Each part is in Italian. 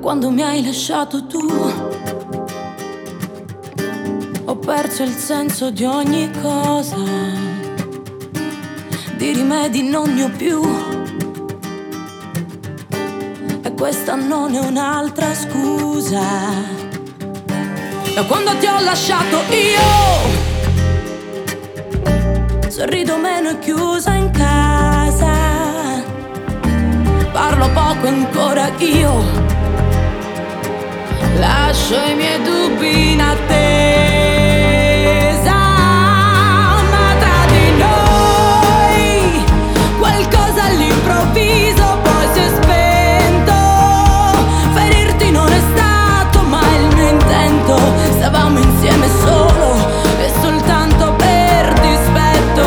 quando mi hai lasciato tu, ho perso il senso di ogni cosa, di rimedi non ne ho più, e questa non è un'altra scusa. Da quando ti ho lasciato io sorrido meno e chiusa in casa, parlo poco ancora io, lascio i miei dubbi in attesa. Ma tra di noi qualcosa all'improvviso poi si è spento. Ferirti non è stato mai il mio intento, stavamo insieme solo e soltanto per dispetto.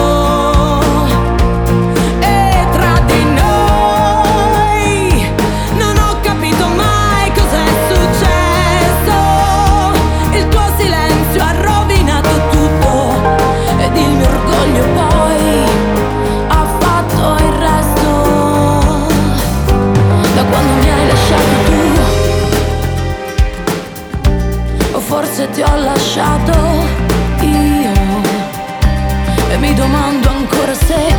E tra di noi non ho capito mai cos'è successo. Il tuo silenzio ha rovinato tutto ed il mio orgoglio poi ha fatto il resto. Da quando mi hai lasciato tu, o forse ti ho lasciato io, e mi domando ancora se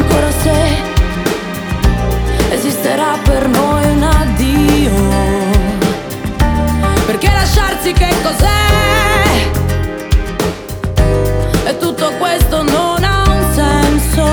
esisterà per noi un addio. Perché lasciarsi che cos'è? E tutto questo non ha un senso.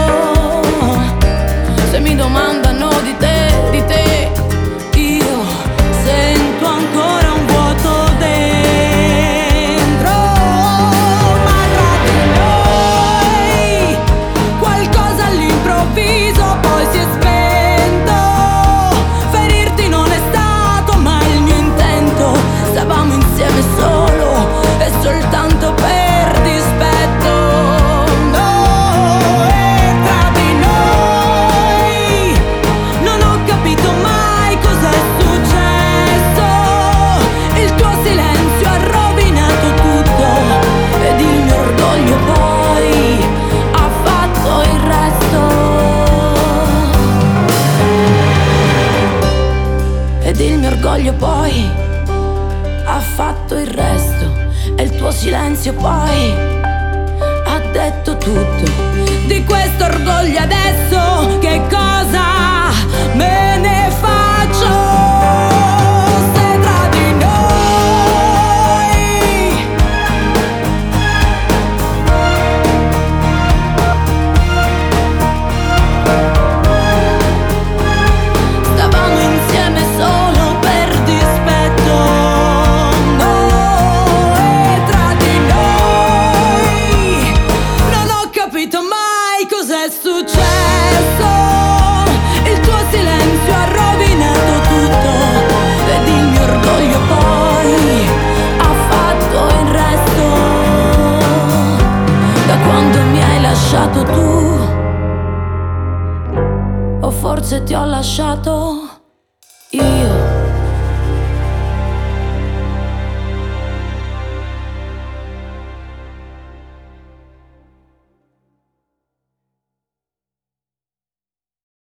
Se mi domandano di te, io sento ancora un vuoto dentro. Ma tra di noi qualcosa all'improvviso poi si è spento. Ferirti non è stato mai il mio intento, stavamo insieme solo e soltanto per dispetto. No, e tra di noi non ho capito mai cos'è successo. Il tuo silenzio ha rovinato tutto ed il mio orgoglio poi ha fatto il resto. Ed il mio orgoglio poi ha fatto il resto. E il tuo silenzio poi ha detto tutto. Di questo orgoglio adesso che cosa me ne faccio? Se tra di noi stavamo insieme solo per dispetto. No, e tra di noi non ho capito mai cos'è successo. Il tuo silenzio ha rovinato tutto ed il mio orgoglio poi ha fatto il resto. Da quando mi hai lasciato tu, o forse ti ho lasciato io.